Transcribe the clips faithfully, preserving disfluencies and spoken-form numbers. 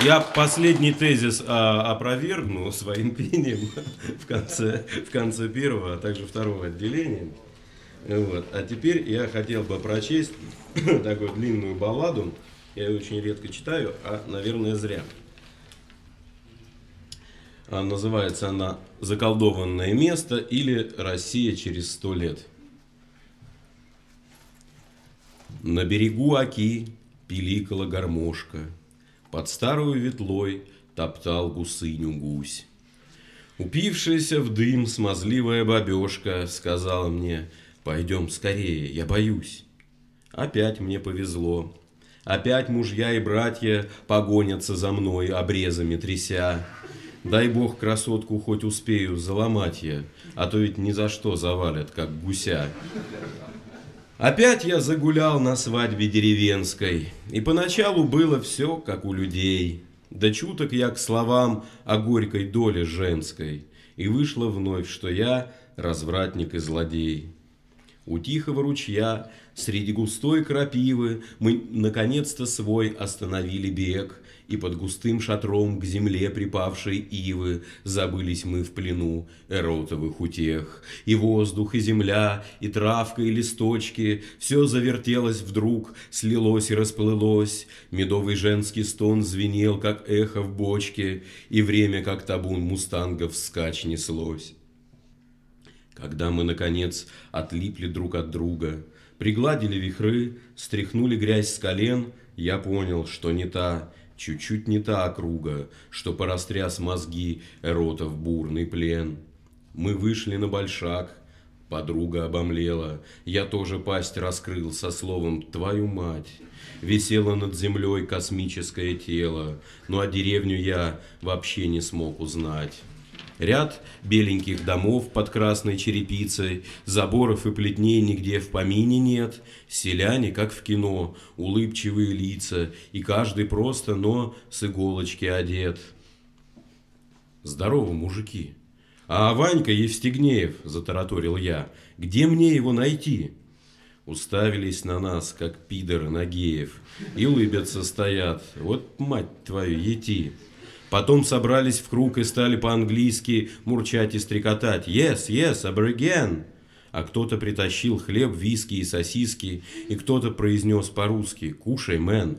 Я последний тезис а, опровергну своим пением в конце, в конце первого, а также второго отделения. Вот. А теперь я хотел бы прочесть такую длинную балладу. Я ее очень редко читаю, а, наверное, зря. А, называется она «Заколдованное место» или «Россия через сто лет». На берегу Оки пиликала гармошка, под старую ветлой топтал гусыню гусь. Упившаяся в дым смазливая бабешка сказала мне: «Пойдем скорее, я боюсь». Опять мне повезло. Опять мужья и братья погонятся за мной, обрезами тряся. Дай бог красотку хоть успею заломать я, а то ведь ни за что завалят, как гуся. Опять я загулял на свадьбе деревенской, и поначалу было все, как у людей. Да чуток я к словам о горькой доле женской, и вышло вновь, что я развратник и злодей. У тихого ручья, среди густой крапивы, мы наконец-то свой остановили бег, и под густым шатром к земле припавшей ивы забылись мы в плену эротовых утех. И воздух, и земля, и травка, и листочки — все завертелось вдруг, слилось и расплылось. Медовый женский стон звенел, как эхо в бочке, и время, как табун мустангов, вскачь неслось. Когда мы, наконец, отлипли друг от друга, пригладили вихры, стряхнули грязь с колен, я понял, что не та, чуть-чуть не та округа, что порастряс мозги эротов бурный плен. Мы вышли на большак, подруга обомлела, я тоже пасть раскрыл со словом «твою мать». Висело над землей космическое тело, ну а деревню я вообще не смог узнать. Ряд беленьких домов под красной черепицей, заборов и плетней нигде в помине нет, селяне, как в кино, улыбчивые лица, и каждый просто, но с иголочки одет. «Здорово, мужики! А Ванька Евстигнеев, — затараторил я, — где мне его найти?» Уставились на нас, как пидоры Нагеев, и улыбятся стоят. Вот мать твою, ети! Потом собрались в круг и стали по-английски мурчать и стрекотать. «Yes, yes, абориген!» А кто-то притащил хлеб, виски и сосиски, и кто-то произнес по-русски: «Кушай, мэн!»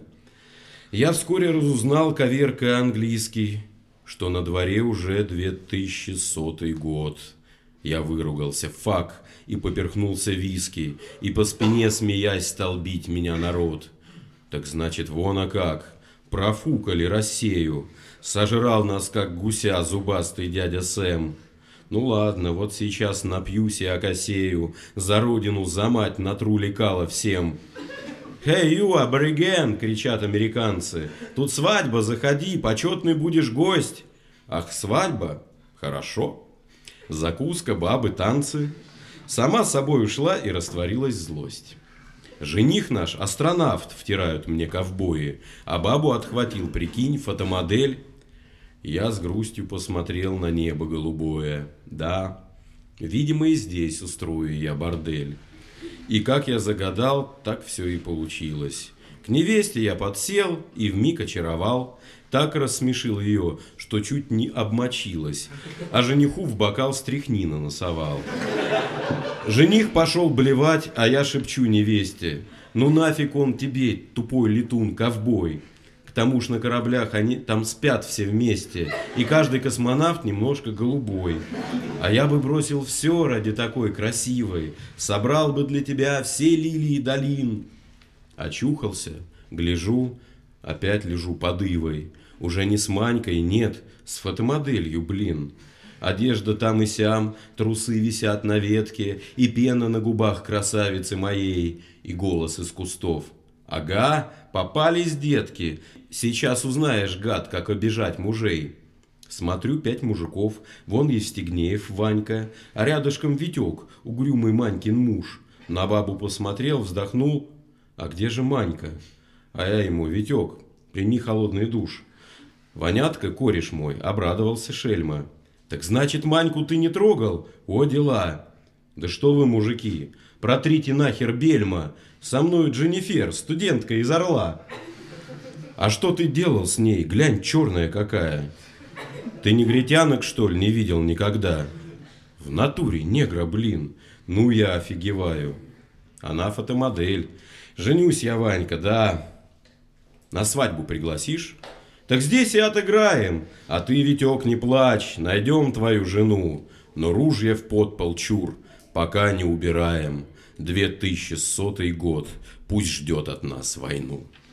Я вскоре разузнал, коверкая английский, что на дворе уже две тысячи сотый год. Я выругался «фак» и поперхнулся виски, и по спине, смеясь, стал бить меня народ. Так значит, вон а как! Профукали Россию! Сожрал нас, как гуся, зубастый дядя Сэм. Ну ладно, вот сейчас напьюсь и окосею, за родину, за мать натру лекала всем. «Hey, you, абориген!» — кричат американцы. «Тут свадьба, заходи, почетный будешь гость!» «Ах, свадьба? Хорошо!» Закуска, бабы, танцы. Сама собой ушла и растворилась злость. Жених наш астронавт, втирают мне ковбои, а бабу отхватил, прикинь, фотомодель. Я с грустью посмотрел на небо голубое. Да, видимо, и здесь устрою я бордель. И как я загадал, так все и получилось. К невесте я подсел и вмиг очаровал. Так рассмешил ее, что чуть не обмочилась, а жениху в бокал стряхнина насовал. Жених пошел блевать, а я шепчу невесте: «Ну нафиг он тебе, тупой летун, ковбой!» К тому ж на кораблях они там спят все вместе, и каждый космонавт немножко голубой. А я бы бросил все ради такой красивой, собрал бы для тебя все лилии долин. Очухался, гляжу, опять лежу под ивой. Уже не с Манькой, нет, с фотомоделью, блин. Одежда там и сям, трусы висят на ветке, и пена на губах красавицы моей, и голос из кустов: «Ага, попались детки, сейчас узнаешь, гад, как обижать мужей». Смотрю, пять мужиков, вон Евстигнеев Ванька, а рядышком Витек, угрюмый Манькин муж. На бабу посмотрел, вздохнул: «А где же Манька?» А я ему: «Витек, прими холодный душ». Ванятка, кореш мой, обрадовался шельма: «Так значит, Маньку ты не трогал? О, дела!» «Да что вы, мужики, протрите нахер бельма, со мною Дженнифер, студентка из Орла». А что ты делал с ней? Глянь, черная какая. Ты негритянок, что ли, не видел никогда? В натуре негра, блин. Ну, я офигеваю. Она фотомодель. Женюсь я, Ванька, да. На свадьбу пригласишь? Так здесь и отыграем. А ты, Витек, не плачь. Найдем твою жену. Но ружья в подпол чур. Пока не убираем. Две тысячи сотый год. Пусть ждет от нас войну.